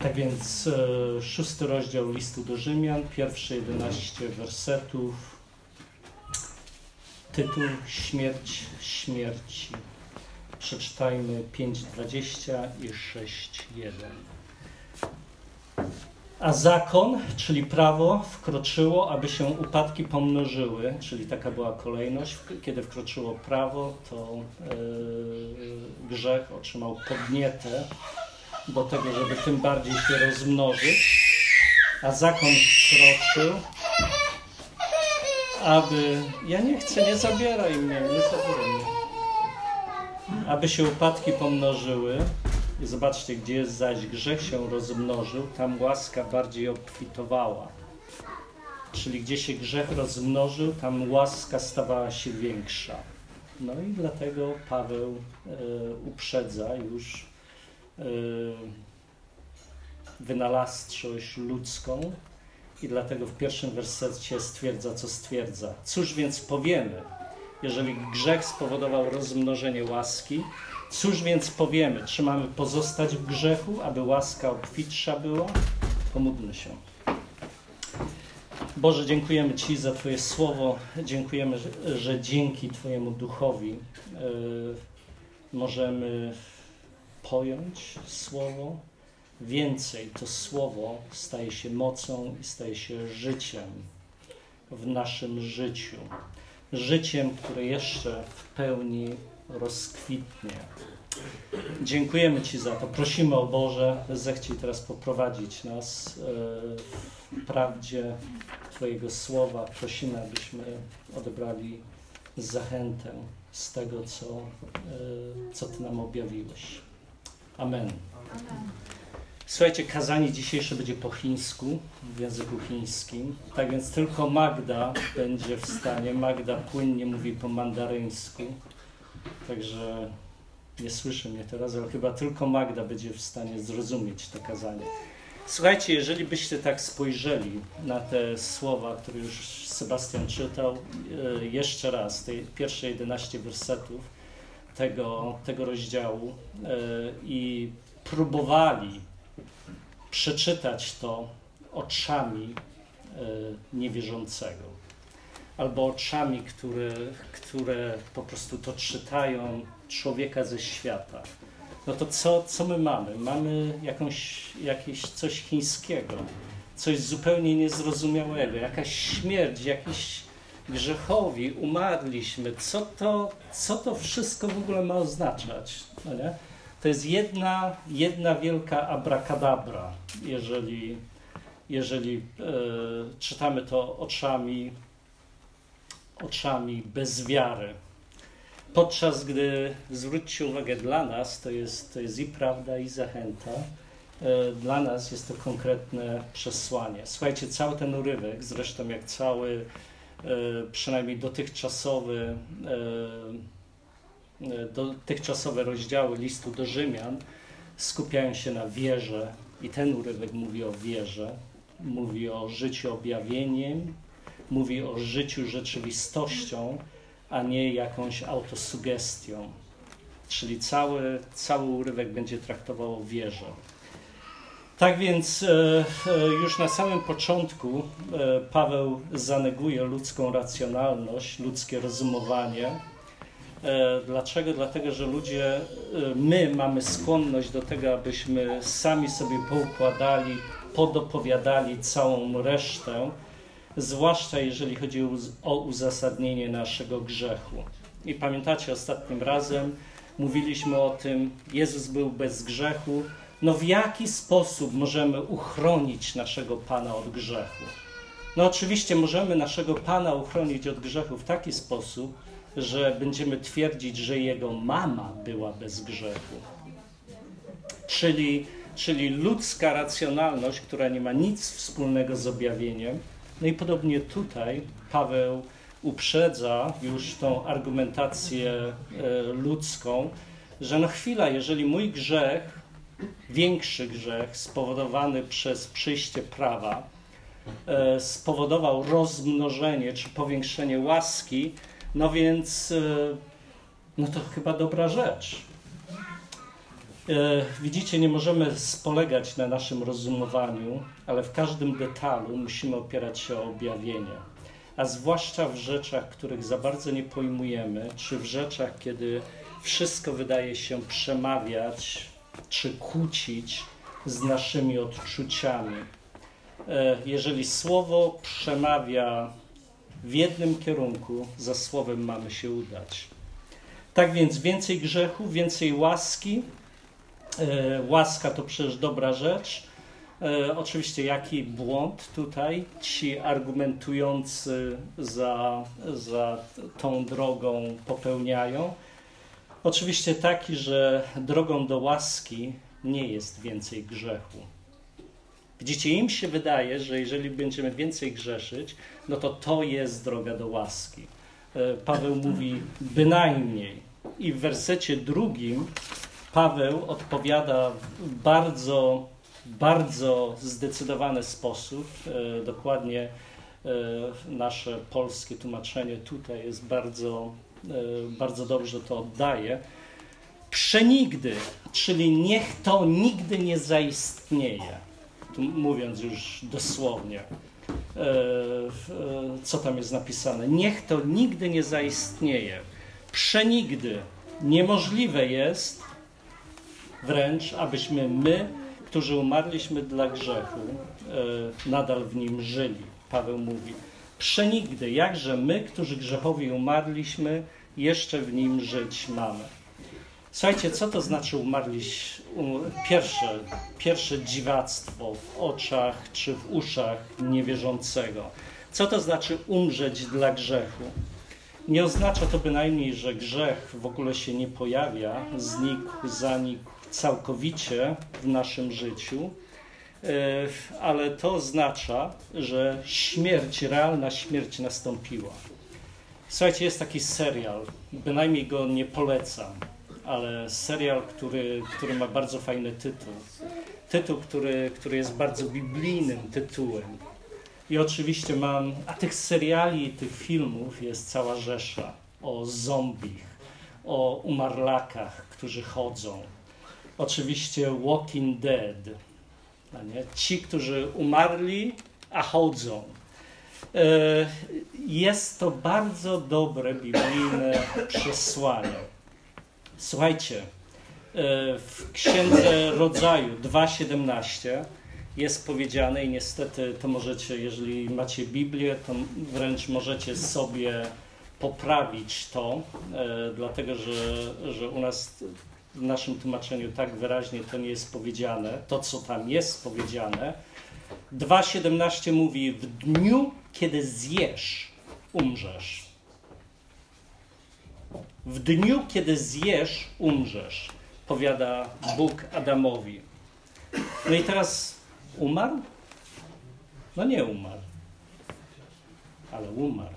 Tak więc 6 rozdział listu do Rzymian, pierwsze 11 wersetów, tytuł Śmierć śmierci. Przeczytajmy 5:20 i 6:1. A zakon, czyli prawo, wkroczyło, aby się upadki pomnożyły, czyli taka była kolejność. Kiedy wkroczyło prawo, to grzech otrzymał podnietę do tego, żeby tym bardziej się rozmnożyć. A zakon wkroczył, aby... Ja nie chcę, nie zabieraj mnie. Aby się upadki pomnożyły. I zobaczcie, gdzie zaś grzech się rozmnożył, tam łaska bardziej obfitowała. Czyli gdzie się grzech rozmnożył, tam łaska stawała się większa. No i dlatego Paweł uprzedza już wynalazczość ludzką i dlatego w pierwszym wersecie stwierdza, co stwierdza. Cóż więc powiemy, jeżeli grzech spowodował rozmnożenie łaski? Cóż więc powiemy? Czy mamy pozostać w grzechu, aby łaska obfitsza była? Pomódlmy się. Boże, dziękujemy Ci za Twoje słowo. Dziękujemy, że dzięki Twojemu duchowi możemy pojąć słowo. Więcej, to słowo staje się mocą i staje się życiem w naszym życiu. Życiem, które jeszcze w pełni rozkwitnie. Dziękujemy Ci za to. Prosimy o Boże, zechciej teraz poprowadzić nas w prawdzie Twojego słowa. Prosimy, abyśmy odebrali zachętę z tego, co Ty nam objawiłeś. Amen. Słuchajcie, kazanie dzisiejsze będzie po chińsku, w języku chińskim. Tak więc tylko Magda będzie w stanie. Magda płynnie mówi po mandaryńsku. Także nie słyszy mnie teraz, ale chyba tylko Magda będzie w stanie zrozumieć to kazanie. Słuchajcie, jeżeli byście tak spojrzeli na te słowa, które już Sebastian czytał, jeszcze raz, te pierwsze 11 wersetów tego rozdziału i próbowali przeczytać to oczami niewierzącego albo oczami, które po prostu to czytają człowieka ze świata, no to co my mamy? Mamy jakieś coś chińskiego, coś zupełnie niezrozumiałego, jakaś śmierć, jakiś grzechowi, umarliśmy. Co to wszystko w ogóle ma oznaczać? No nie? To jest jedna wielka abracadabra, jeżeli czytamy to oczami bez wiary. Podczas gdy, zwróćcie uwagę, dla nas to jest i prawda, i zachęta. Dla nas jest to konkretne przesłanie. Słuchajcie, cały ten urywek, zresztą jak cały, przynajmniej dotychczasowe rozdziały listu do Rzymian skupiają się na wierze i ten urywek mówi o wierze, mówi o życiu objawieniem, mówi o życiu rzeczywistością, a nie jakąś autosugestią. Czyli cały urywek będzie traktował o wierze. Tak więc już na samym początku Paweł zaneguje ludzką racjonalność, ludzkie rozumowanie. Dlaczego? Dlatego, że my mamy skłonność do tego, abyśmy sami sobie poukładali, podopowiadali całą resztę, zwłaszcza jeżeli chodzi o uzasadnienie naszego grzechu. I pamiętacie, ostatnim razem mówiliśmy o tym, Jezus był bez grzechu. No w jaki sposób możemy uchronić naszego Pana od grzechu? No oczywiście możemy naszego Pana uchronić od grzechu w taki sposób, że będziemy twierdzić, że Jego mama była bez grzechu. Czyli ludzka racjonalność, która nie ma nic wspólnego z objawieniem. No i podobnie tutaj Paweł uprzedza już tą argumentację ludzką, że no chwila, jeżeli mój grzech, większy grzech spowodowany przez przyjście prawa spowodował rozmnożenie czy powiększenie łaski, no więc no to chyba dobra rzecz. Widzicie, nie możemy spolegać na naszym rozumowaniu, ale w każdym detalu musimy opierać się o objawienie. A zwłaszcza w rzeczach, których za bardzo nie pojmujemy, czy w rzeczach, kiedy wszystko wydaje się przemawiać, czy kłócić z naszymi odczuciami. Jeżeli słowo przemawia w jednym kierunku, za słowem mamy się udać. Tak więc więcej grzechu, więcej łaski. Łaska to przecież dobra rzecz. Oczywiście jaki błąd tutaj ci argumentujący za tą drogą popełniają? Oczywiście taki, że drogą do łaski nie jest więcej grzechu. Widzicie, im się wydaje, że jeżeli będziemy więcej grzeszyć, no to jest droga do łaski. Paweł mówi bynajmniej. I w wersecie 2 Paweł odpowiada w bardzo zdecydowany sposób. Dokładnie nasze polskie tłumaczenie tutaj jest bardzo dobrze to oddaje. Przenigdy, czyli niech to nigdy nie zaistnieje. Tu mówiąc już dosłownie, co tam jest napisane. Niech to nigdy nie zaistnieje. Przenigdy niemożliwe jest wręcz, abyśmy my, którzy umarliśmy dla grzechu, nadal w nim żyli. Paweł mówi, przenigdy, jakże my, którzy grzechowi umarliśmy, jeszcze w nim żyć mamy. Słuchajcie, co to znaczy umarliś? Pierwsze dziwactwo w oczach czy w uszach niewierzącego. Co to znaczy umrzeć dla grzechu? Nie oznacza to bynajmniej, że grzech w ogóle się nie pojawia, zanikł całkowicie w naszym życiu, ale to oznacza, że realna śmierć nastąpiła. Słuchajcie, jest taki serial, bynajmniej go nie polecam, ale serial, który ma bardzo fajny tytuł. Tytuł, który jest bardzo biblijnym tytułem. I oczywiście a tych seriali i tych filmów jest cała rzesza o zombich, o umarlakach, którzy chodzą. Oczywiście Walking Dead, nie? Ci, którzy umarli, a chodzą. Jest to bardzo dobre biblijne przesłanie. Słuchajcie, w Księdze Rodzaju 2:17 jest powiedziane i niestety to możecie, jeżeli macie Biblię, to wręcz możecie sobie poprawić to, dlatego że u nas w naszym tłumaczeniu tak wyraźnie to nie jest powiedziane, to co tam jest powiedziane. 2:17 mówi, w dniu, kiedy zjesz, umrzesz. W dniu, kiedy zjesz, umrzesz, powiada Bóg Adamowi. No i teraz umarł? No nie umarł, ale umarł.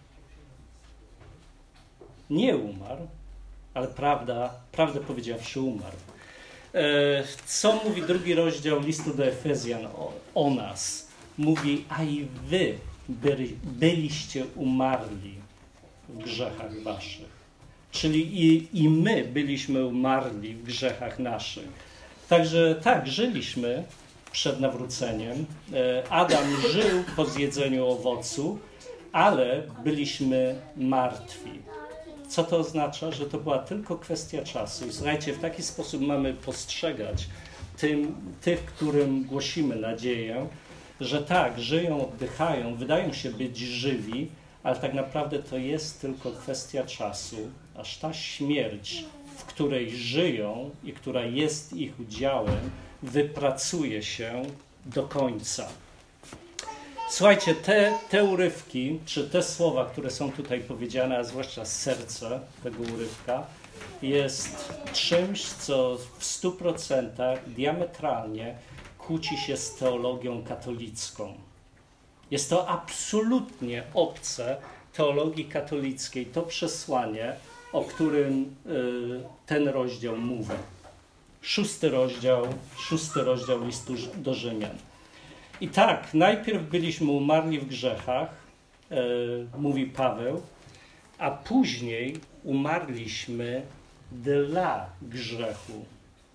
Nie umarł, ale prawdę powiedziawszy umarł. Co mówi 2 rozdział listu do Efezjan o nas? Mówi, a i wy byliście umarli w grzechach waszych. Czyli i my byliśmy umarli w grzechach naszych. Także tak, żyliśmy przed nawróceniem. Adam żył po zjedzeniu owocu, ale byliśmy martwi. Co to oznacza? Że to była tylko kwestia czasu. I słuchajcie, w taki sposób mamy postrzegać tych, którym głosimy nadzieję, że tak, żyją, oddychają, wydają się być żywi, ale tak naprawdę to jest tylko kwestia czasu, aż ta śmierć, w której żyją i która jest ich udziałem, wypracuje się do końca. Słuchajcie, te urywki, czy te słowa, które są tutaj powiedziane, a zwłaszcza serce tego urywka, jest czymś, co w 100% diametralnie kłóci się z teologią katolicką. Jest to absolutnie obce teologii katolickiej, to przesłanie, o którym ten rozdział mówi. 6 rozdział listu do Rzymian. I tak, najpierw byliśmy umarli w grzechach, mówi Paweł, a później umarliśmy dla grzechu.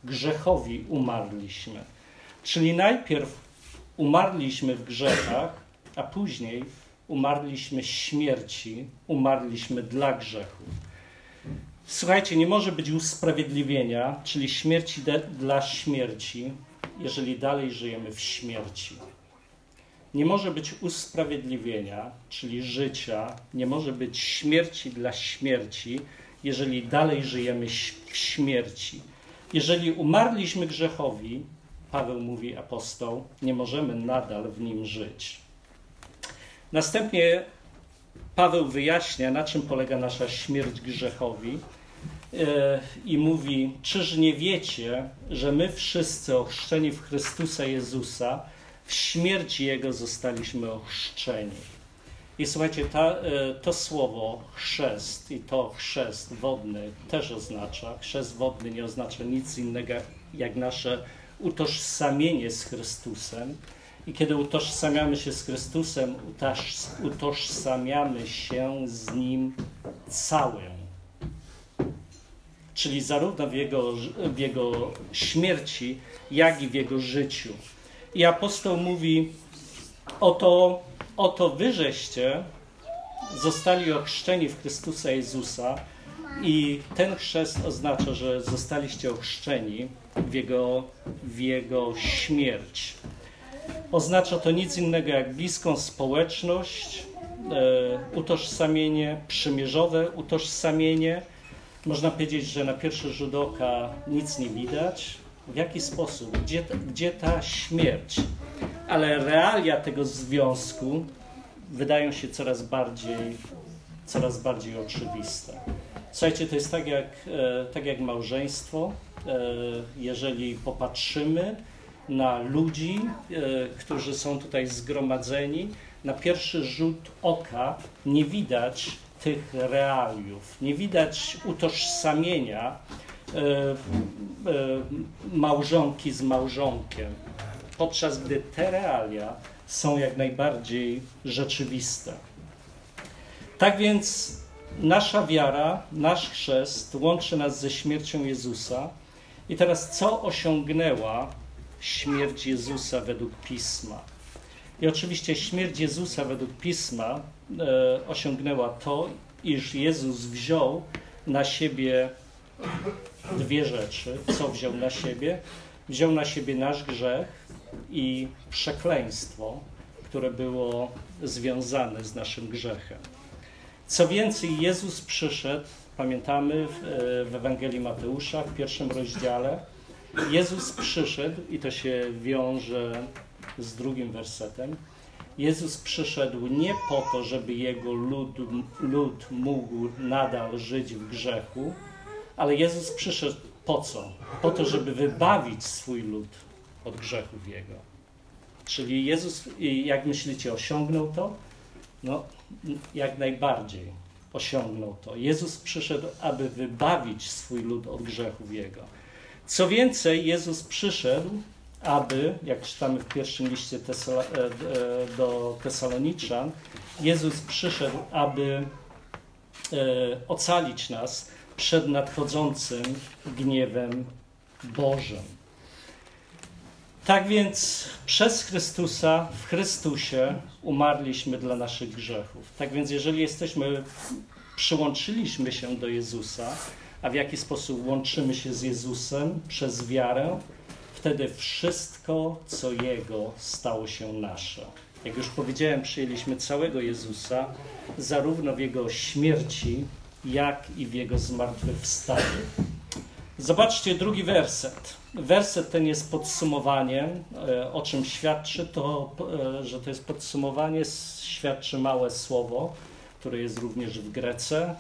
grzechowi umarliśmy. Czyli najpierw umarliśmy w grzechach, a później umarliśmy śmierci, umarliśmy dla grzechu. Słuchajcie, nie może być usprawiedliwienia, czyli śmierci dla śmierci, jeżeli dalej żyjemy w śmierci. Nie może być usprawiedliwienia, czyli życia, nie może być śmierci dla śmierci, jeżeli dalej żyjemy w śmierci. Jeżeli umarliśmy grzechowi, Paweł mówi, apostoł, nie możemy nadal w nim żyć. Następnie Paweł wyjaśnia, na czym polega nasza śmierć grzechowi i mówi, czyż nie wiecie, że my wszyscy ochrzczeni w Chrystusa Jezusa w śmierci Jego zostaliśmy ochrzczeni. I słuchajcie, to słowo chrzest i to chrzest wodny też oznacza, chrzest wodny nie oznacza nic innego jak nasze utożsamienie z Chrystusem. I kiedy utożsamiamy się z Chrystusem, utożsamiamy się z Nim całym. Czyli zarówno w Jego śmierci, jak i w Jego życiu. I apostoł mówi, oto wy żeście zostali ochrzczeni w Chrystusa Jezusa i ten chrzest oznacza, że zostaliście ochrzczeni w Jego śmierć. Oznacza to nic innego jak bliską społeczność, utożsamienie, przymierzowe utożsamienie. Można powiedzieć, że na pierwszy rzut oka nic nie widać. W jaki sposób? Gdzie ta śmierć? Ale realia tego związku wydają się coraz bardziej oczywiste. Słuchajcie, to jest tak jak małżeństwo. Jeżeli popatrzymy na ludzi, którzy są tutaj zgromadzeni, na pierwszy rzut oka nie widać tych realiów, nie widać utożsamienia małżonki z małżonkiem, podczas gdy te realia są jak najbardziej rzeczywiste. Tak więc nasza wiara, nasz chrzest łączy nas ze śmiercią Jezusa. I teraz co osiągnęła śmierć Jezusa według Pisma? I oczywiście śmierć Jezusa według Pisma osiągnęła to, iż Jezus wziął na siebie dwie rzeczy. Co wziął na siebie? Wziął na siebie nasz grzech i przekleństwo, które było związane z naszym grzechem. Co więcej, Jezus przyszedł, pamiętamy w Ewangelii Mateusza, w 1 rozdziale, Jezus przyszedł, i to się wiąże z 2 wersetem, Jezus przyszedł nie po to, żeby Jego lud mógł nadal żyć w grzechu, ale Jezus przyszedł po co? Po to, żeby wybawić swój lud od grzechów Jego. Czyli Jezus, jak myślicie, osiągnął to? No, jak najbardziej osiągnął to. Jezus przyszedł, aby wybawić swój lud od grzechów Jego. Co więcej, Jezus przyszedł, aby, jak czytamy w pierwszym liście do Tesaloniczan, Jezus przyszedł, aby ocalić nas przed nadchodzącym gniewem Bożym. Tak więc przez Chrystusa, w Chrystusie umarliśmy dla naszych grzechów. Tak więc jeżeli przyłączyliśmy się do Jezusa, a w jaki sposób łączymy się z Jezusem? Przez wiarę, wtedy wszystko, co Jego, stało się nasze. Jak już powiedziałem, przyjęliśmy całego Jezusa, zarówno w Jego śmierci, jak i w Jego zmartwychwstaniu. Zobaczcie 2 werset. Werset ten jest podsumowaniem. O czym świadczy to, że to jest podsumowanie, świadczy małe słowo, które jest również w Grece.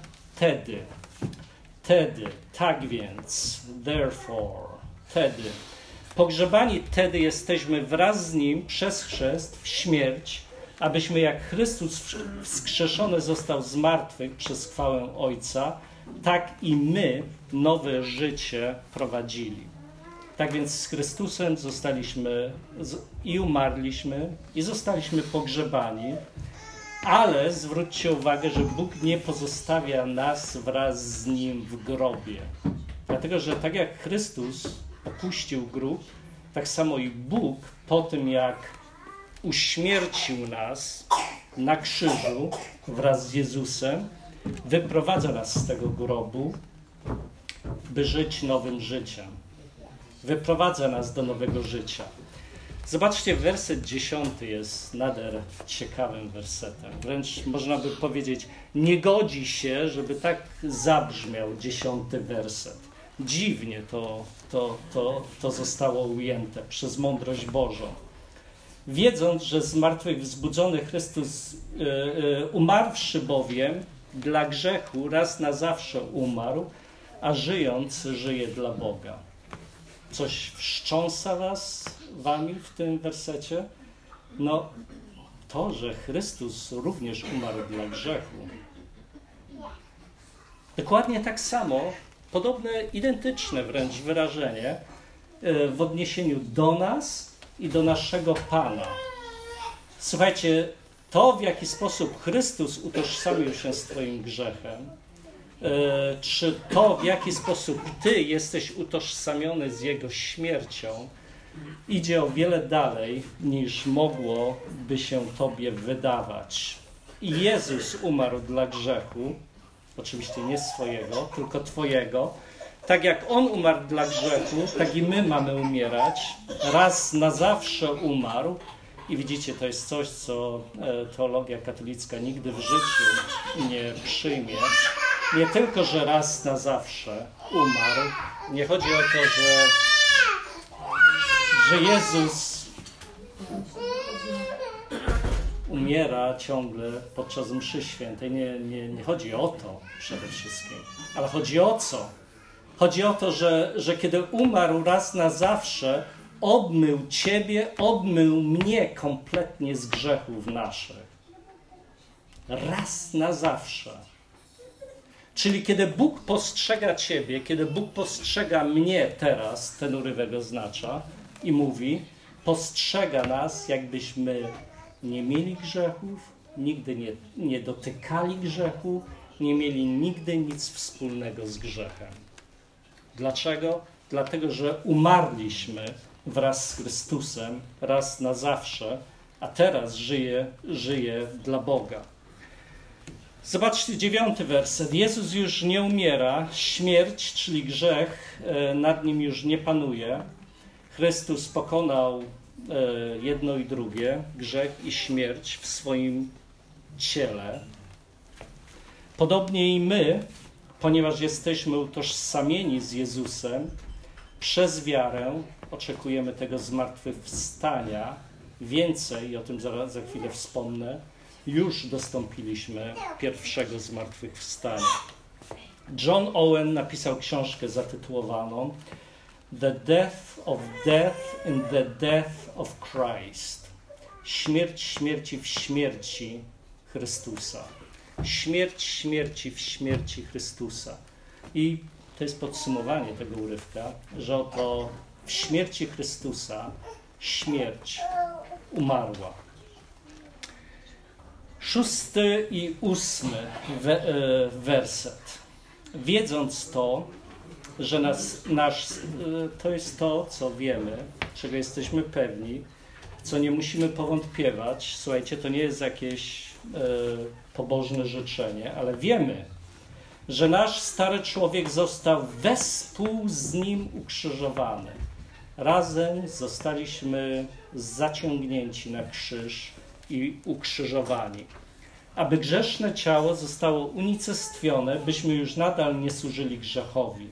Tedy, tak więc, therefore, tedy. Pogrzebani tedy jesteśmy wraz z Nim przez chrzest w śmierć, abyśmy jak Chrystus wskrzeszony został z martwych przez chwałę Ojca, tak i my nowe życie prowadzili. Tak więc z Chrystusem zostaliśmy i umarliśmy, i zostaliśmy pogrzebani, ale zwróćcie uwagę, że Bóg nie pozostawia nas wraz z Nim w grobie. Dlatego, że tak jak Chrystus opuścił grób, tak samo i Bóg po tym, jak uśmiercił nas na krzyżu wraz z Jezusem, wyprowadza nas z tego grobu, by żyć nowym życiem. Wyprowadza nas do nowego życia. Zobaczcie, werset 10 jest nader ciekawym wersetem. Wręcz można by powiedzieć, nie godzi się, żeby tak zabrzmiał 10 werset. Dziwnie to zostało ujęte przez mądrość Bożą. Wiedząc, że zmartwychwzbudzony Chrystus, umarłszy bowiem dla grzechu, raz na zawsze umarł, a żyjąc żyje dla Boga. Coś wstrząsa wami w tym wersecie? No, to, że Chrystus również umarł dla grzechu. Dokładnie tak samo, podobne, identyczne wręcz wyrażenie w odniesieniu do nas i do naszego Pana. Słuchajcie, to, w jaki sposób Chrystus utożsamił się z twoim grzechem, czy to, w jaki sposób ty jesteś utożsamiony z Jego śmiercią, idzie o wiele dalej, niż mogłoby się tobie wydawać. I Jezus umarł dla grzechu, oczywiście nie swojego, tylko twojego. Tak jak On umarł dla grzechu, tak i my mamy umierać. Raz na zawsze umarł. I widzicie, to jest coś, co teologia katolicka nigdy w życiu nie przyjmie. Nie tylko, że raz na zawsze umarł. Nie chodzi o to, że Jezus umiera ciągle podczas mszy świętej. Nie chodzi o to przede wszystkim. Ale chodzi o co? Chodzi o to, że kiedy umarł raz na zawsze, obmył ciebie, obmył mnie kompletnie z grzechów naszych. Raz na zawsze. Czyli kiedy Bóg postrzega ciebie, kiedy Bóg postrzega mnie teraz, ten urywek oznacza, i mówi, postrzega nas, jakbyśmy nie mieli grzechów, nigdy nie dotykali grzechu, nie mieli nigdy nic wspólnego z grzechem. Dlaczego? Dlatego, że umarliśmy wraz z Chrystusem raz na zawsze, a teraz żyje dla Boga. Zobaczcie 9 werset. Jezus już nie umiera, śmierć, czyli grzech, nad nim już nie panuje. Chrystus pokonał jedno i drugie, grzech i śmierć w swoim ciele. Podobnie i my, ponieważ jesteśmy utożsamieni z Jezusem, przez wiarę oczekujemy tego zmartwychwstania. Więcej, o tym za chwilę wspomnę, już dostąpiliśmy pierwszego zmartwychwstania. John Owen napisał książkę zatytułowaną The Death of Death in the Death of Christ. Śmierć śmierci w śmierci Chrystusa. Śmierć śmierci w śmierci Chrystusa. I to jest podsumowanie tego urywka, że oto w śmierci Chrystusa śmierć umarła. 6 i 8 werset. Wiedząc to, że to jest to, co wiemy, czego jesteśmy pewni, co nie musimy powątpiewać. Słuchajcie, to nie jest jakieś pobożne życzenie, ale wiemy, że nasz stary człowiek został wespół z Nim ukrzyżowany. Razem zostaliśmy zaciągnięci na krzyż i ukrzyżowani. Aby grzeszne ciało zostało unicestwione, byśmy już nadal nie służyli grzechowi.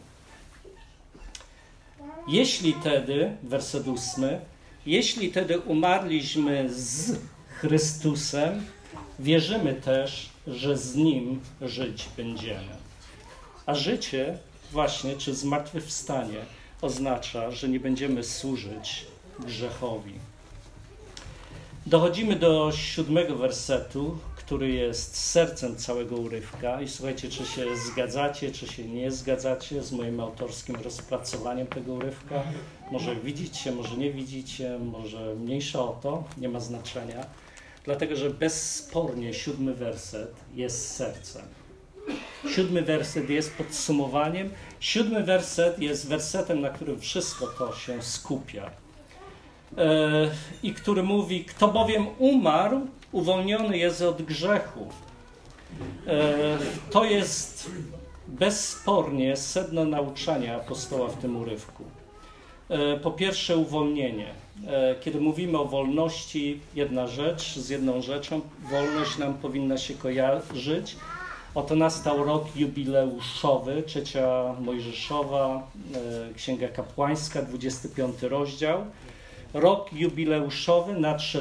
Jeśli tedy, werset 8, jeśli tedy umarliśmy z Chrystusem, wierzymy też, że z Nim żyć będziemy. A życie właśnie, czy zmartwychwstanie, oznacza, że nie będziemy służyć grzechowi. Dochodzimy do 7 wersetu, który jest sercem całego urywka. I słuchajcie, czy się zgadzacie, czy się nie zgadzacie z moim autorskim rozpracowaniem tego urywka. Może widzicie, może nie widzicie, może mniejsza o to, nie ma znaczenia. Dlatego, że bezspornie 7 werset jest sercem. 7 werset jest podsumowaniem. 7 werset jest wersetem, na którym wszystko to się skupia. I który mówi, kto bowiem umarł, uwolniony jest od grzechu. To jest bezspornie sedno nauczania apostoła w tym urywku. Po pierwsze uwolnienie. Kiedy mówimy o wolności, jedna rzecz, z jedną rzeczą, wolność nam powinna się kojarzyć. Oto nastał rok jubileuszowy, 3 Mojżeszowa, Księga Kapłańska, 25 rozdział. Rok jubileuszowy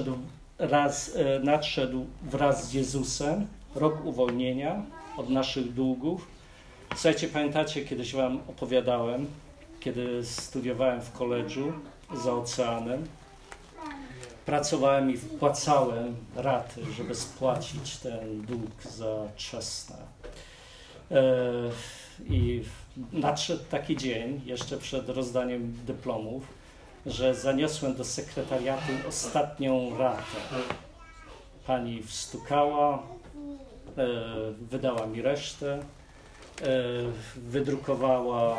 nadszedł wraz z Jezusem, rok uwolnienia od naszych długów. Słuchajcie, pamiętacie, kiedyś wam opowiadałem, kiedy studiowałem w koledżu za oceanem, pracowałem i wpłacałem raty, żeby spłacić ten dług za czesne. I nadszedł taki dzień, jeszcze przed rozdaniem dyplomów, że zaniosłem do sekretariatu ostatnią ratę. Pani wstukała, wydała mi resztę, wydrukowała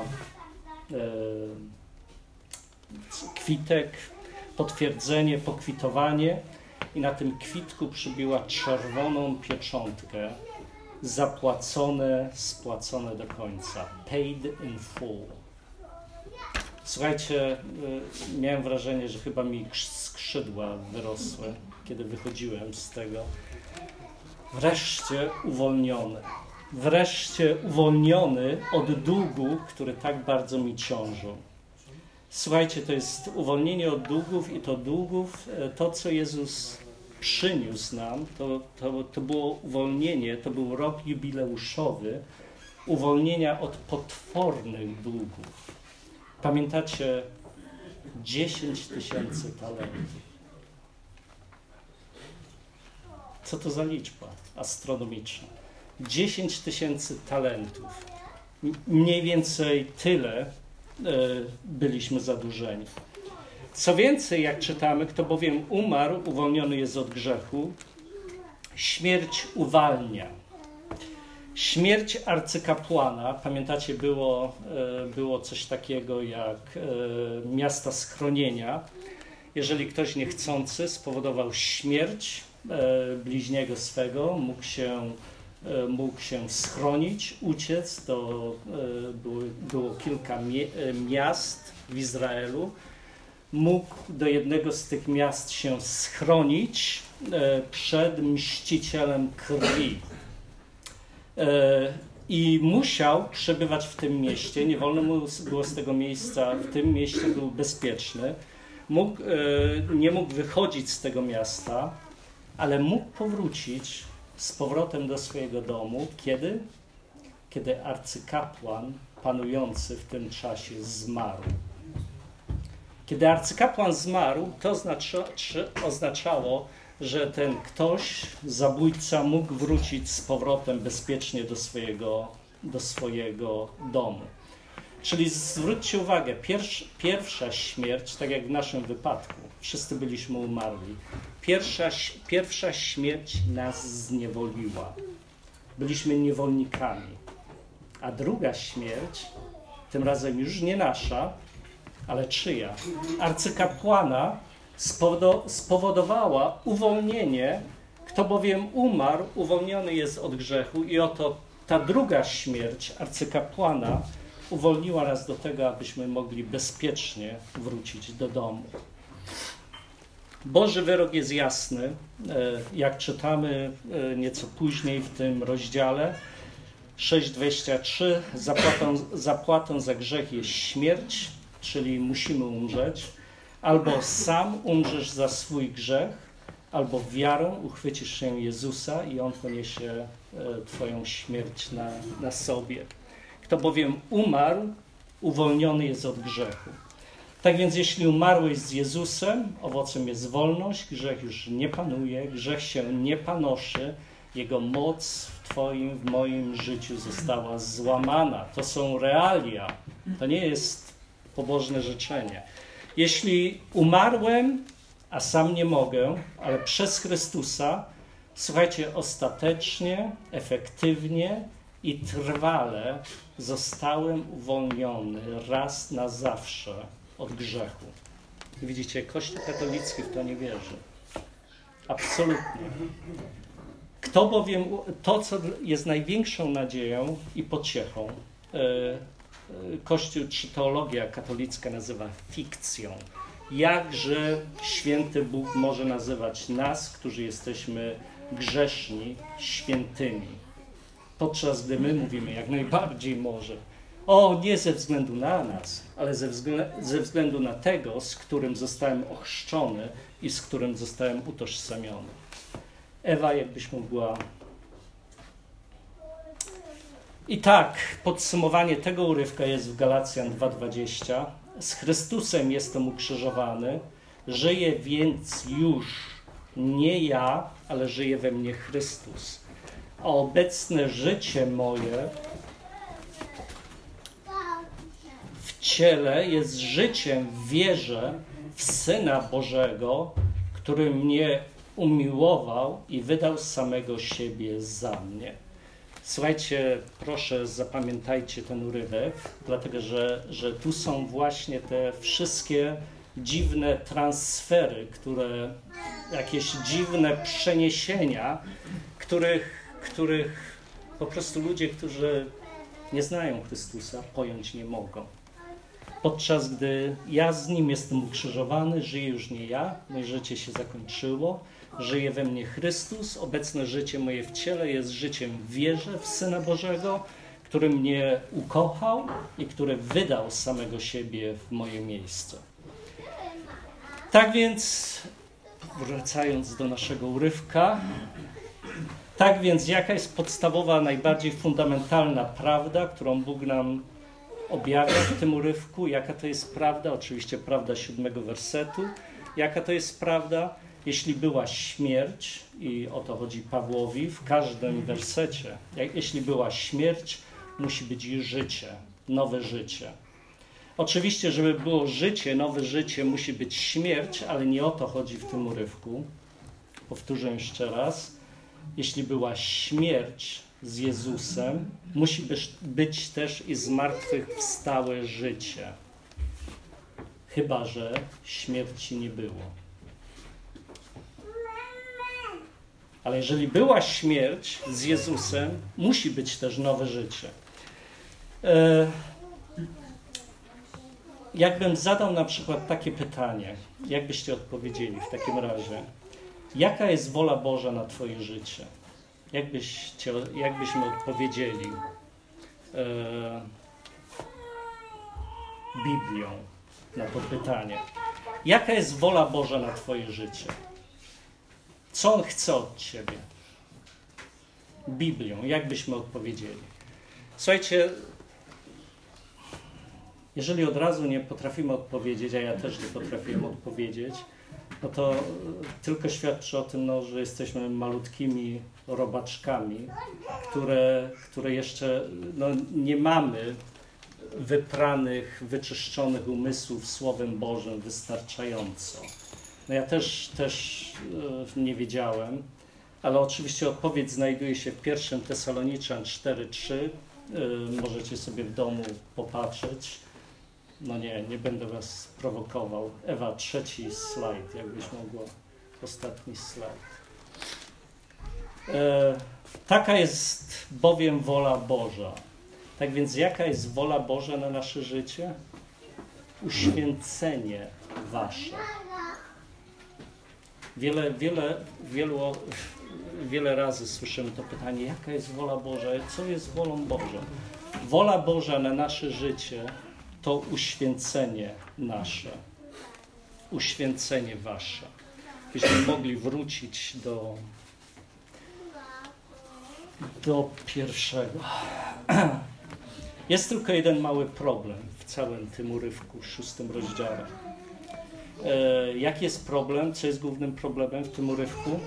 kwitek, potwierdzenie, pokwitowanie i na tym kwitku przybiła czerwoną pieczątkę. Zapłacone, spłacone do końca. Paid in full. Słuchajcie, miałem wrażenie, że chyba mi skrzydła wyrosły, kiedy wychodziłem z tego. Wreszcie uwolniony. Wreszcie uwolniony od długów, które tak bardzo mi ciążą. Słuchajcie, to jest uwolnienie od długów i to długów, to co Jezus przyniósł nam, to było uwolnienie, to był rok jubileuszowy, uwolnienia od potwornych długów. Pamiętacie 10 000 talentów. Co to za liczba astronomiczna? 10 000 talentów. Mniej więcej tyle byliśmy zadłużeni. Co więcej, jak czytamy, kto bowiem umarł, uwolniony jest od grzechu, śmierć uwalnia. Śmierć arcykapłana, pamiętacie, było coś takiego jak miasta schronienia. Jeżeli ktoś niechcący spowodował śmierć bliźniego swego, mógł się schronić, uciec. To było kilka miast w Izraelu. Mógł do jednego z tych miast się schronić przed mścicielem krwi. I musiał przebywać w tym mieście, nie wolno mu było z tego miejsca, w tym mieście był bezpieczny. Nie mógł wychodzić z tego miasta, ale mógł powrócić z powrotem do swojego domu. Kiedy? Kiedy arcykapłan panujący w tym czasie zmarł. Kiedy arcykapłan zmarł, to oznaczało, że ten ktoś, zabójca, mógł wrócić z powrotem bezpiecznie do swojego domu. Czyli zwróćcie uwagę, pierwsza śmierć, tak jak w naszym wypadku, wszyscy byliśmy umarli, pierwsza śmierć nas zniewoliła. Byliśmy niewolnikami. A druga śmierć, tym razem już nie nasza, ale czyja? Arcykapłana spowodowała uwolnienie, kto bowiem umarł, uwolniony jest od grzechu i oto ta druga śmierć arcykapłana uwolniła nas do tego, abyśmy mogli bezpiecznie wrócić do domu. Boży wyrok jest jasny, jak czytamy nieco później w tym rozdziale 6:23, zapłatą za grzech jest śmierć, czyli musimy umrzeć. Albo sam umrzesz za swój grzech, albo wiarą uchwycisz się Jezusa i On poniesie twoją śmierć na sobie. Kto bowiem umarł, uwolniony jest od grzechu. Tak więc jeśli umarłeś z Jezusem, owocem jest wolność, grzech już nie panuje, grzech się nie panoszy, jego moc w twoim, w moim życiu została złamana. To są realia, to nie jest pobożne życzenie. Jeśli umarłem, a sam nie mogę, ale przez Chrystusa, słuchajcie, ostatecznie, efektywnie i trwale zostałem uwolniony raz na zawsze od grzechu. I widzicie, Kościół katolicki w to nie wierzy. Absolutnie. Kto bowiem, to co jest największą nadzieją i pociechą, Kościół czy teologia katolicka nazywa fikcją. Jakże święty Bóg może nazywać nas, którzy jesteśmy grzeszni, świętymi? Podczas gdy my mówimy, jak najbardziej może. O, nie ze względu na nas, ale ze względu na tego, z którym zostałem ochrzczony i z którym zostałem utożsamiony. Ewa, jakbyś mogła... I tak, podsumowanie tego urywka jest w Galacjan 2:20. Z Chrystusem jestem ukrzyżowany, żyję więc już nie ja, ale żyje we mnie Chrystus. A obecne życie moje w ciele jest życiem w wierze w Syna Bożego, który mnie umiłował i wydał samego siebie za mnie. Słuchajcie, proszę zapamiętajcie ten urywek, dlatego że tu są właśnie te wszystkie dziwne transfery, jakieś dziwne przeniesienia, których po prostu ludzie, którzy nie znają Chrystusa, pojąć nie mogą. Podczas gdy ja z Nim jestem ukrzyżowany, żyję już nie ja, moje życie się zakończyło, żyje we mnie Chrystus, obecne życie moje w ciele jest życiem w wierze w Syna Bożego, który mnie ukochał i który wydał samego siebie w moje miejsce. Tak więc, wracając do naszego urywka, tak więc jaka jest podstawowa, najbardziej fundamentalna prawda, którą Bóg nam objawia w tym urywku? Jaka to jest prawda? Oczywiście prawda 7 wersetu. Jaka to jest prawda? Jeśli była śmierć, i o to chodzi Pawłowi w każdym wersecie, jeśli była śmierć, musi być i życie, nowe życie. Oczywiście, żeby było życie, nowe życie, musi być śmierć, ale nie o to chodzi w tym urywku. Powtórzę jeszcze raz. Jeśli była śmierć z Jezusem, musi być też i zmartwychwstałe życie. Chyba że śmierci nie było. Ale jeżeli była śmierć z Jezusem, musi być też nowe życie. Jakbym zadał na przykład takie pytanie, jak byście odpowiedzieli w takim razie? Jaka jest wola Boża na twoje życie? Jakbyśmy odpowiedzieli Biblią na to pytanie? Jaka jest wola Boża na twoje życie? Co On chce od ciebie? Biblią, jakbyśmy odpowiedzieli? Słuchajcie, jeżeli od razu nie potrafimy odpowiedzieć, a ja też nie potrafiłem odpowiedzieć, no to tylko świadczy o tym, że jesteśmy malutkimi robaczkami, które jeszcze nie mamy wypranych, wyczyszczonych umysłów Słowem Bożym wystarczająco. Ja też nie wiedziałem, ale oczywiście odpowiedź znajduje się w 1 Tesaloniczan 4:3. Możecie sobie w domu popatrzeć. Nie będę was prowokował. Ewa, 3. slajd, jakbyś mogła. Ostatni slajd. Taka jest bowiem wola Boża. Tak więc jaka jest wola Boża na nasze życie? Uświęcenie wasze. Wiele razy słyszymy to pytanie, jaka jest wola Boża? Co jest wolą Bożą? Wola Boża na nasze życie to uświęcenie nasze, uświęcenie wasze. Byśmy mogli wrócić do pierwszego. Jest tylko jeden mały problem w całym tym urywku, 6 rozdziale. Jaki jest problem? Co jest głównym problemem w tym urywku?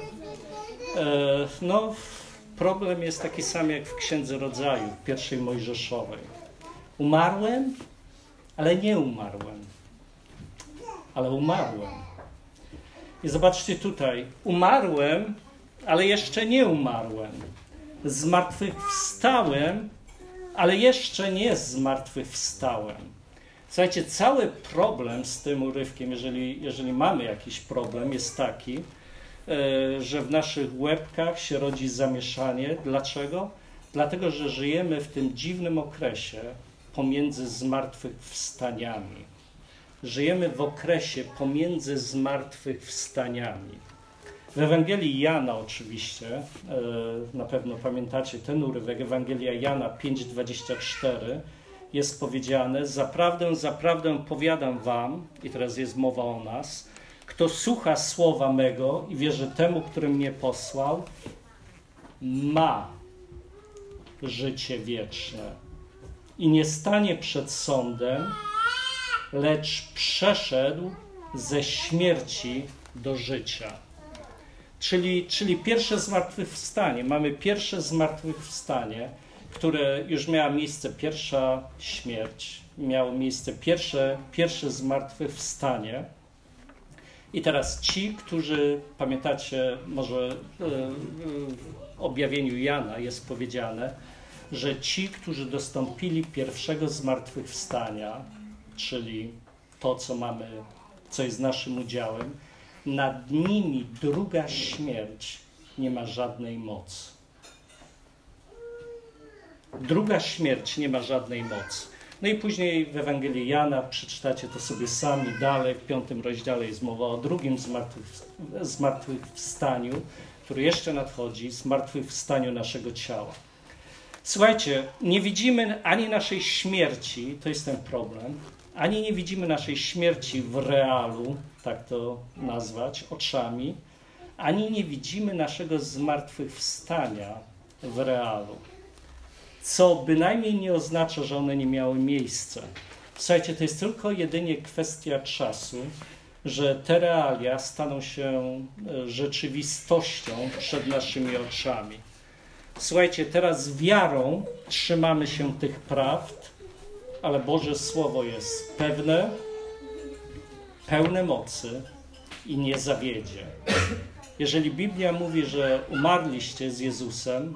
Problem jest taki sam jak w Księdze Rodzaju, w 1 Mojżeszowej. Umarłem, ale nie umarłem. Ale umarłem. I zobaczcie tutaj. Umarłem, ale jeszcze nie umarłem. Zmartwychwstałem, ale jeszcze nie zmartwychwstałem. Słuchajcie, cały problem z tym urywkiem, jeżeli mamy jakiś problem, jest taki, że w naszych łebkach się rodzi zamieszanie. Dlaczego? Dlatego, że żyjemy w tym dziwnym okresie pomiędzy zmartwychwstaniami. Żyjemy w okresie pomiędzy zmartwychwstaniami. W Ewangelii Jana oczywiście, na pewno pamiętacie ten urywek, Ewangelia Jana 5:24, jest powiedziane: zaprawdę, zaprawdę powiadam wam, i teraz jest mowa o nas, kto słucha słowa mego i wierzy temu, który mnie posłał, ma życie wieczne i nie stanie przed sądem, lecz przeszedł ze śmierci do życia. Czyli pierwsze zmartwychwstanie. Mamy pierwsze zmartwychwstanie, które już miała miejsce pierwsza śmierć, miało miejsce pierwsze zmartwychwstanie. I teraz ci, którzy, pamiętacie, może w objawieniu Jana jest powiedziane, że ci, którzy dostąpili pierwszego zmartwychwstania, czyli to, co jest naszym udziałem, nad nimi druga śmierć nie ma żadnej mocy. Druga śmierć nie ma żadnej mocy. No i później w Ewangelii Jana, przeczytacie to sobie sami dalej, w 5 rozdziale jest mowa o drugim zmartwychwstaniu, który jeszcze nadchodzi, zmartwychwstaniu naszego ciała. Słuchajcie, nie widzimy ani naszej śmierci, to jest ten problem, ani nie widzimy naszej śmierci w realu, tak to nazwać, oczami, ani nie widzimy naszego zmartwychwstania w realu. Co bynajmniej nie oznacza, że one nie miały miejsca. Słuchajcie, to jest tylko jedynie kwestia czasu, że te realia staną się rzeczywistością przed naszymi oczami. Słuchajcie, teraz wiarą trzymamy się tych prawd, ale Boże Słowo jest pewne, pełne mocy i nie zawiedzie. Jeżeli Biblia mówi, że umarliście z Jezusem,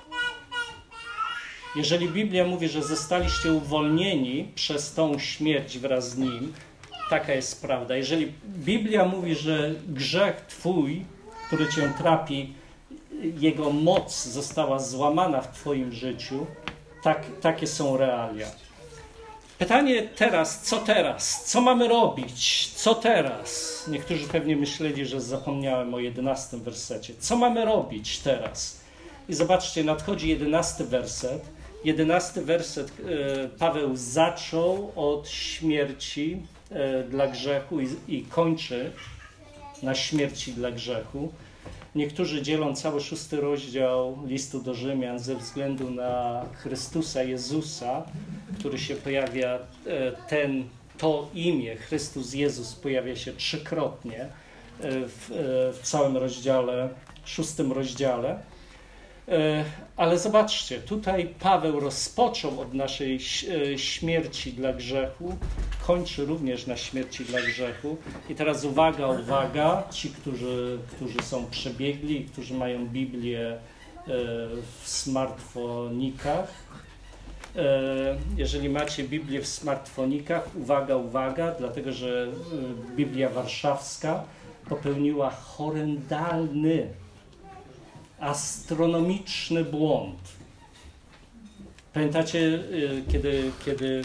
jeżeli Biblia mówi, że zostaliście uwolnieni przez tą śmierć wraz z Nim, taka jest prawda. Jeżeli Biblia mówi, że grzech Twój, który Cię trapi, jego moc została złamana w Twoim życiu, takie są realia. Pytanie teraz, co teraz? Co mamy robić? Co teraz? Niektórzy pewnie myśleli, że zapomniałem o 11 wersecie. Co mamy robić teraz? I zobaczcie, nadchodzi 11 werset. 11 werset Paweł zaczął od śmierci dla grzechu i kończy na śmierci dla grzechu. Niektórzy dzielą cały 6 rozdział listu do Rzymian ze względu na Chrystusa Jezusa, który się pojawia, to imię Chrystus Jezus pojawia się 3-krotnie w całym rozdziale, 6 rozdziale. Ale zobaczcie, tutaj Paweł rozpoczął od naszej śmierci dla grzechu, kończy również na śmierci dla grzechu. I teraz uwaga, ci, którzy są przebiegli, którzy mają Biblię w smartfonikach. Jeżeli macie Biblię w smartfonikach, uwaga, dlatego że Biblia Warszawska popełniła horrendalny, astronomiczny błąd. Pamiętacie, kiedy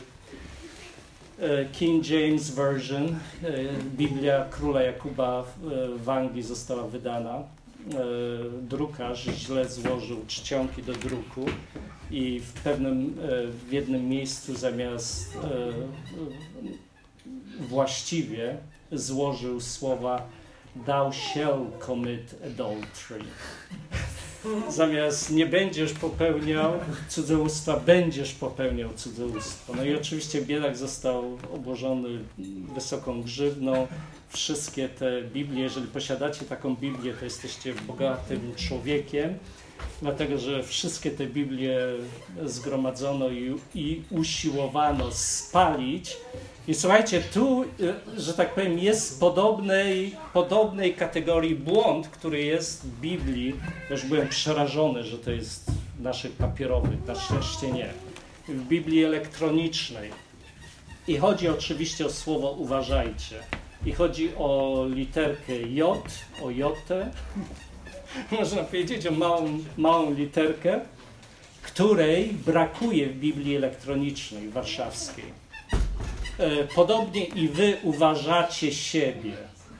King James Version, Biblia Króla Jakuba w Anglii została wydana, drukarz źle złożył czcionki do druku i w jednym miejscu zamiast właściwie złożył słowa "Thou shall commit adultery". Zamiast "nie będziesz popełniał cudzołóstwa", "będziesz popełniał cudzołóstwo". No i oczywiście biedak został obłożony wysoką grzywną. Wszystkie te Biblie, jeżeli posiadacie taką Biblię, to jesteście bogatym człowiekiem, dlatego że wszystkie te Biblie zgromadzono i usiłowano spalić. I słuchajcie, tu, że tak powiem, jest podobnej kategorii błąd, który jest w Biblii. Już byłem przerażony, że to jest naszych papierowych, na szczęście nie. W Biblii elektronicznej. I chodzi oczywiście o słowo uważajcie. I chodzi o literkę J, o Jotę. Można powiedzieć o małą literkę, której brakuje w Biblii elektronicznej warszawskiej. Podobnie i wy uważacie siebie.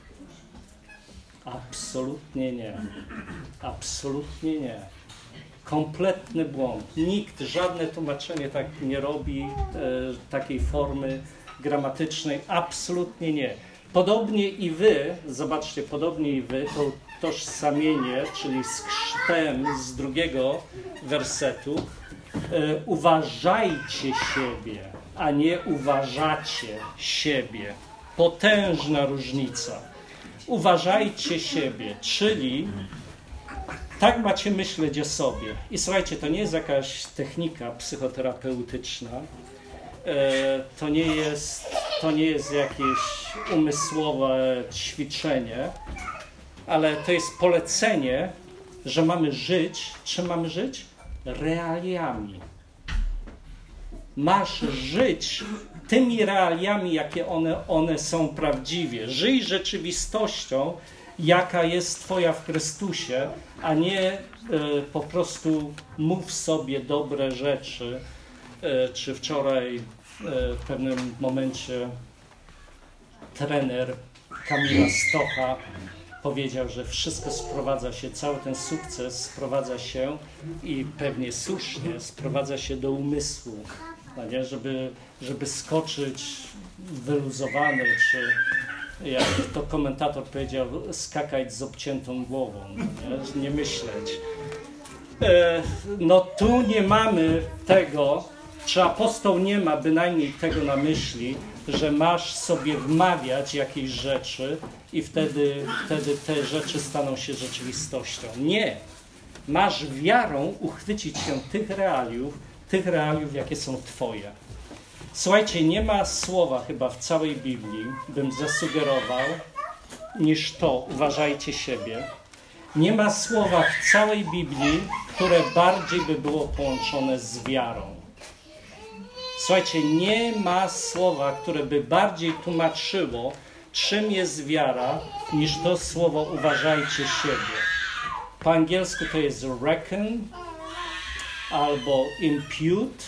Absolutnie nie. Absolutnie nie. Kompletny błąd. Nikt, żadne tłumaczenie tak nie robi, takiej formy gramatycznej. Absolutnie nie. Podobnie i wy, zobaczcie, podobnie i wy, to tożsamienie, czyli z chrztem z drugiego wersetu, uważajcie siebie, a nie uważacie siebie. Potężna różnica. Uważajcie siebie, czyli tak macie myśleć o sobie. I słuchajcie, to nie jest jakaś technika psychoterapeutyczna, to nie jest jakieś umysłowe ćwiczenie, ale to jest polecenie, że mamy żyć. Czym mamy żyć? Realiami. Masz żyć tymi realiami, jakie one są prawdziwie. Żyj rzeczywistością, jaka jest Twoja w Chrystusie, a nie po prostu mów sobie dobre rzeczy. Czy wczoraj w pewnym momencie trener Kamila Stocha powiedział, że wszystko sprowadza się, cały ten sukces sprowadza się i pewnie słusznie sprowadza się do umysłu, no nie? Żeby skoczyć wyluzowany, czy jak to komentator powiedział, skakać z obciętą głową, nie myśleć. No tu nie mamy tego, czy apostoł nie ma bynajmniej tego na myśli, że masz sobie wmawiać jakieś rzeczy i wtedy te rzeczy staną się rzeczywistością. Nie. Masz wiarą uchwycić się tych realiów, jakie są Twoje. Słuchajcie, nie ma słowa chyba w całej Biblii, bym zasugerował, niż to, uważajcie siebie. Nie ma słowa w całej Biblii, które bardziej by było połączone z wiarą. Słuchajcie, nie ma słowa, które by bardziej tłumaczyło, czym jest wiara, niż to słowo uważajcie siebie. Po angielsku to jest reckon albo impute.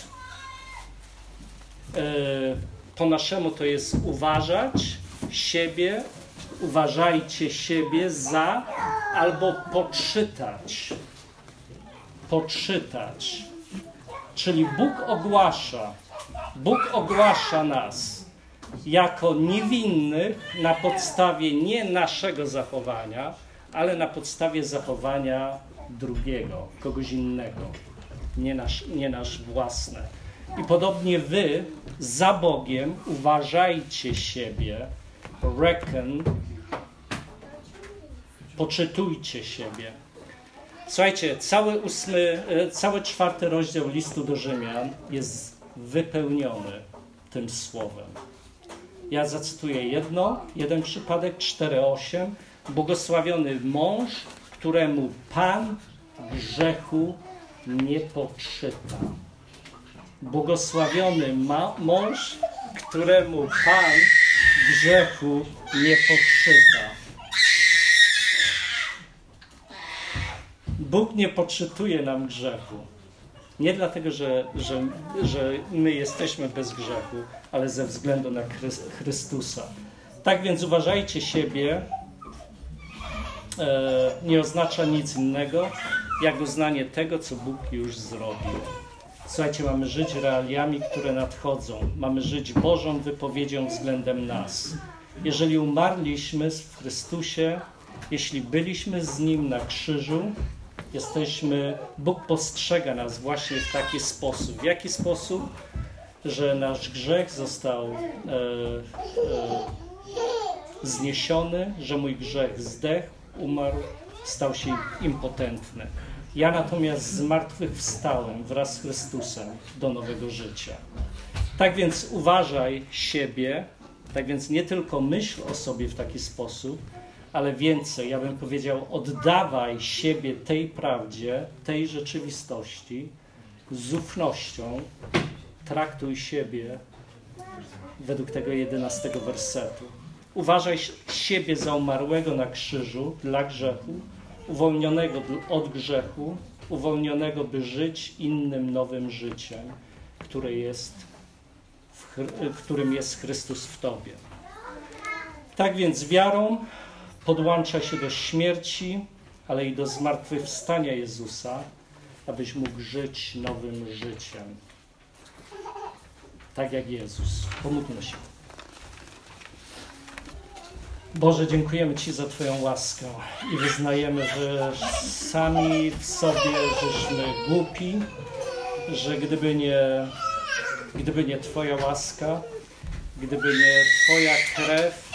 Po naszemu to jest uważać siebie, uważajcie siebie za albo poczytać. Poczytać. Czyli Bóg ogłasza nas jako niewinnych na podstawie nie naszego zachowania, ale na podstawie zachowania drugiego, kogoś innego, nie nasz własny. I podobnie wy za Bogiem uważajcie siebie, reckon, poczytujcie siebie. Słuchajcie, cały 4 rozdział listu do Rzymian jest wypełniony tym słowem. Ja zacytuję jeden przypadek, 4:8. Błogosławiony mąż, któremu Pan grzechu nie poczyta. Błogosławiony mąż, któremu Pan grzechu nie poczyta. Bóg nie poczytuje nam grzechu. Nie dlatego, że my jesteśmy bez grzechu, ale ze względu na Chrystusa. Tak więc uważajcie siebie, nie oznacza nic innego, jak uznanie tego, co Bóg już zrobił. Słuchajcie, mamy żyć realiami, które nadchodzą. Mamy żyć Bożą wypowiedzią względem nas. Jeżeli umarliśmy w Chrystusie, jeśli byliśmy z Nim na krzyżu, Bóg postrzega nas właśnie w taki sposób. W jaki sposób? Że nasz grzech został zniesiony, że mój grzech zdechł, umarł, stał się impotentny. Ja natomiast zmartwychwstałem wraz z Chrystusem do nowego życia. Tak więc uważaj siebie, tak więc nie tylko myśl o sobie w taki sposób, ale więcej, ja bym powiedział, oddawaj siebie tej prawdzie, tej rzeczywistości z ufnością, traktuj siebie według tego 11 wersetu. Uważaj siebie za umarłego na krzyżu dla grzechu, uwolnionego od grzechu, uwolnionego, by żyć innym nowym życiem, którym jest Chrystus w Tobie. Tak więc wiarą podłącza się do śmierci, ale i do zmartwychwstania Jezusa, abyś mógł żyć nowym życiem. Tak jak Jezus. Pomódlmy się. Boże, dziękujemy Ci za Twoją łaskę i wyznajemy, że sami w sobie żeśmy głupi, że gdyby nie Twoja łaska, gdyby nie Twoja krew,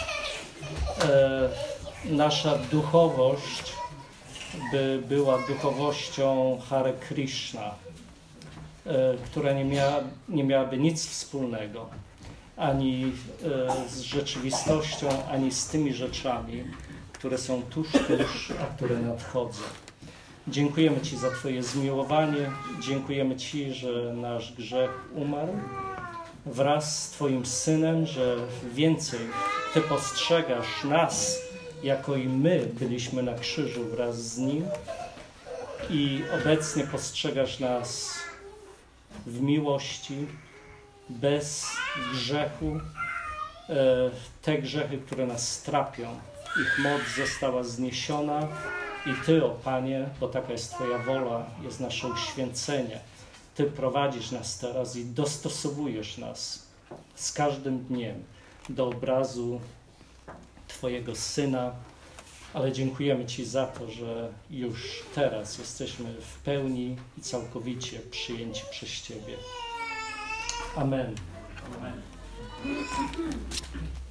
nasza duchowość by była duchowością Hare Krishna, która nie miałaby nic wspólnego ani z rzeczywistością, ani z tymi rzeczami, które są tuż, a które nadchodzą. Dziękujemy Ci za Twoje zmiłowanie. Dziękujemy Ci, że nasz grzech umarł wraz z Twoim Synem, że więcej Ty postrzegasz nas, jako i my byliśmy na krzyżu wraz z Nim i obecnie postrzegasz nas w miłości, bez grzechu. Te grzechy, które nas trapią, ich moc została zniesiona i Ty, o Panie, bo taka jest Twoja wola, jest nasze uświęcenie. Ty prowadzisz nas teraz i dostosowujesz nas z każdym dniem do obrazu Twojego Syna, ale dziękujemy Ci za to, że już teraz jesteśmy w pełni i całkowicie przyjęci przez Ciebie. Amen. Amen.